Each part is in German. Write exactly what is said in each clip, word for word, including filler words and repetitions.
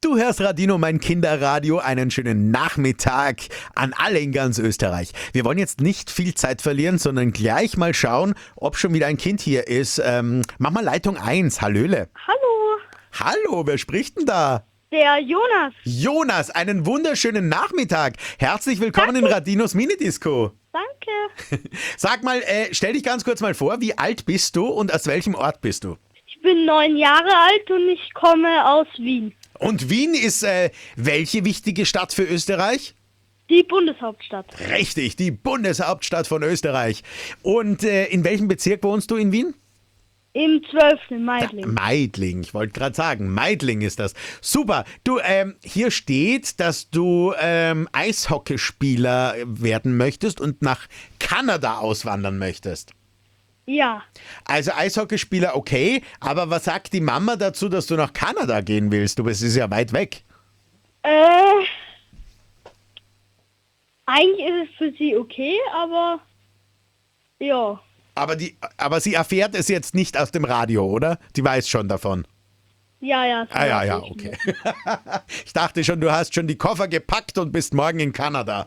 Du hörst Radino, mein Kinderradio. Einen schönen Nachmittag an alle in ganz Österreich. Wir wollen jetzt nicht viel Zeit verlieren, sondern gleich mal schauen, ob schon wieder ein Kind hier ist. Ähm, mach mal Leitung eins. Hallöle. Hallo, Hallo, wer spricht denn da? der Jonas. Jonas, einen wunderschönen Nachmittag. Herzlich willkommen Danke. in Radinos Minidisco. Danke. Sag mal, äh, stell dich ganz kurz mal vor, wie alt bist du und aus welchem Ort bist du? Ich bin neun Jahre alt und ich komme aus Wien. Und Wien ist äh, welche wichtige Stadt für Österreich? Die Bundeshauptstadt. Richtig, die Bundeshauptstadt von Österreich. Und äh, in welchem Bezirk wohnst du in Wien? Im zwölften Meidling. Meidling, ich wollte gerade sagen, Meidling ist das. Super. Du, ähm, hier steht, dass du ähm, Eishockeyspieler werden möchtest und nach Kanada auswandern möchtest. Ja. Also Eishockeyspieler okay, aber was sagt die Mama dazu, dass du nach Kanada gehen willst? Du, es ist ja weit weg. Äh, eigentlich ist es für sie okay, aber ja. Aber, die, aber sie erfährt es jetzt nicht aus dem Radio, oder? Die weiß schon davon. Ja, ja. Ah ja, ja, ich. okay. Ich dachte schon, du hast schon die Koffer gepackt und bist morgen in Kanada.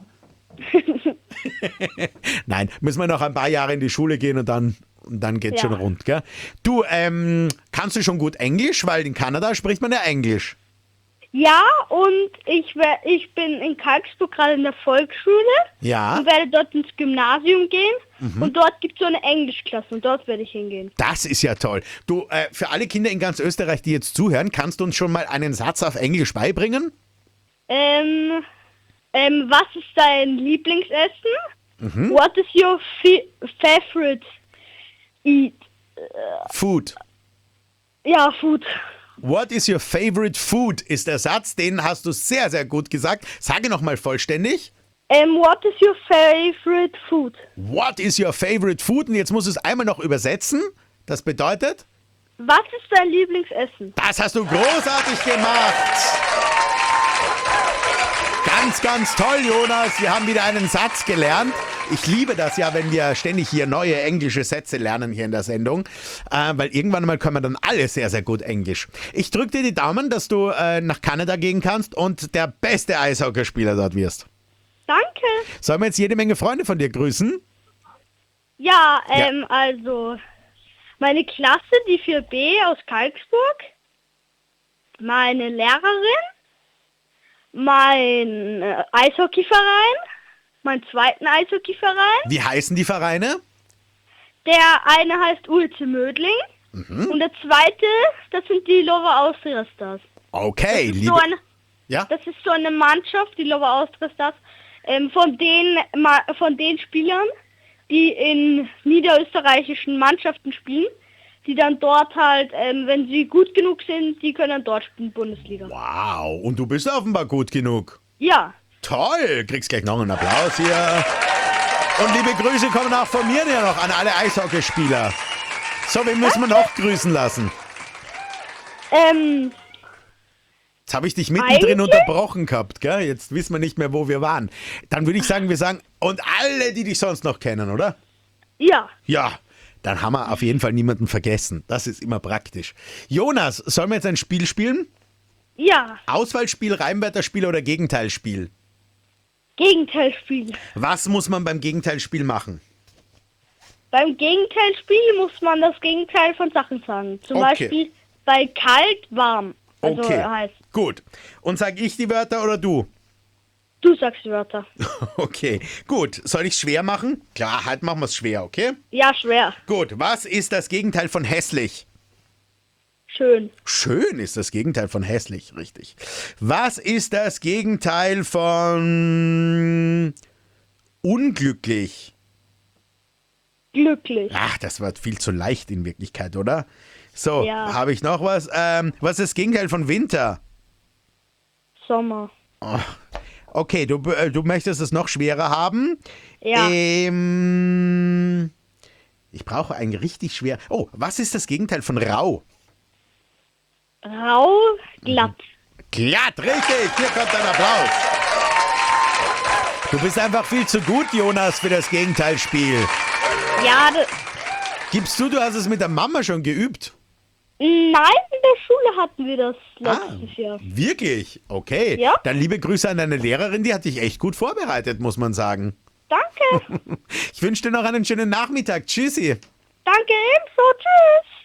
Nein, müssen wir noch ein paar Jahre in die Schule gehen und dann, und dann geht's Ja. schon rund, gell? Du, ähm, kannst du schon gut Englisch? Weil in Kanada spricht man ja Englisch. Ja, und ich, wer- ich bin in Kalksburg gerade in der Volksschule Ja, und werde dort ins Gymnasium gehen. Und dort gibt es so eine Englischklasse und dort werde ich hingehen. das ist ja toll. Du, äh, für alle Kinder in ganz Österreich, die jetzt zuhören, kannst du uns schon mal einen Satz auf Englisch beibringen? Ähm, ähm, was ist dein Lieblingsessen? What is your fi- favorite eat? Food. Ja, food. What is your favorite food ist der Satz, den hast du sehr, sehr gut gesagt. Sage nochmal vollständig. Ähm, what is your favorite food? What is your favorite food? Und jetzt musst du es einmal noch übersetzen. Das bedeutet, Was ist dein Lieblingsessen? das hast du großartig gemacht. Ganz, ganz toll, Jonas. Wir haben wieder einen Satz gelernt. Ich liebe das ja, wenn wir ständig hier neue englische Sätze lernen hier in der Sendung, äh, weil irgendwann mal können wir dann alle sehr, sehr gut Englisch. Ich drücke dir die Daumen, dass du äh, nach Kanada gehen kannst und der beste Eishockeyspieler dort wirst. Danke. Sollen wir jetzt jede Menge Freunde von dir grüßen? Ja, ähm, also meine Klasse, die vier B aus Kalksburg, meine Lehrerin, mein äh, Eishockeyverein, meinen zweiten Eishockeyverein. Wie heißen die Vereine? Der eine heißt U E C Mödling und der zweite, das sind die Lower Austria Stars. Okay, Das ist, liebe... so eine, Ja? das ist so eine Mannschaft, die Lower Austria Stars, ähm, von den Ma- von den Spielern, die in niederösterreichischen Mannschaften spielen, die dann dort halt, ähm, wenn sie gut genug sind, die können dann dort spielen, Bundesliga. Wow, und du bist offenbar gut genug. Ja, Toll, kriegst gleich noch einen Applaus hier. Und liebe Grüße kommen auch von mir ja noch an alle Eishockeyspieler. So, wen müssen wir noch grüßen lassen? ähm, Jetzt habe ich dich mittendrin Eigentlich- unterbrochen gehabt, gell? Jetzt wissen wir nicht mehr, wo wir waren. Dann würde ich sagen, wir sagen, und alle, die dich sonst noch kennen, oder? ja, Ja, dann haben wir auf jeden Fall niemanden vergessen. Das ist immer praktisch. Jonas, sollen wir jetzt ein Spiel spielen? ja, Auswahlspiel, Reimwörterspiel oder Gegenteilspiel? Gegenteilspiel. Was muss man beim Gegenteilspiel machen? Beim Gegenteilspiel muss man das Gegenteil von Sachen sagen. Zum Okay. Beispiel bei kalt, warm. Also Okay, heißt, gut. Und sag ich die Wörter oder du? du sagst die Wörter. Okay, gut. Soll ich schwer machen? Klar, halt machen wir es schwer, okay? Ja, schwer. Gut, was ist das Gegenteil von hässlich? Schön. Schön ist das Gegenteil von hässlich, richtig. Was ist das Gegenteil von unglücklich? Glücklich. Ach, das war viel zu leicht in Wirklichkeit, oder? So, Ja. habe ich noch was? Ähm, was ist das Gegenteil von Winter? Sommer. Okay, du, äh, du möchtest es noch schwerer haben? Ja. Ähm, ich brauche ein richtig schwer... Oh, was ist das Gegenteil von rau? Rau, glatt. Glatt, richtig. Hier kommt ein Applaus. Du bist einfach viel zu gut, Jonas, für das Gegenteilspiel. Ja, d- Gibst du, du hast es mit der Mama schon geübt? Nein, in der Schule hatten wir das Ah, letztes Jahr. wirklich? Okay. Ja. Dann liebe Grüße an deine Lehrerin, die hat dich echt gut vorbereitet, muss man sagen. Danke. Ich wünsche dir noch einen schönen Nachmittag. Tschüssi. Danke ebenso. Tschüss.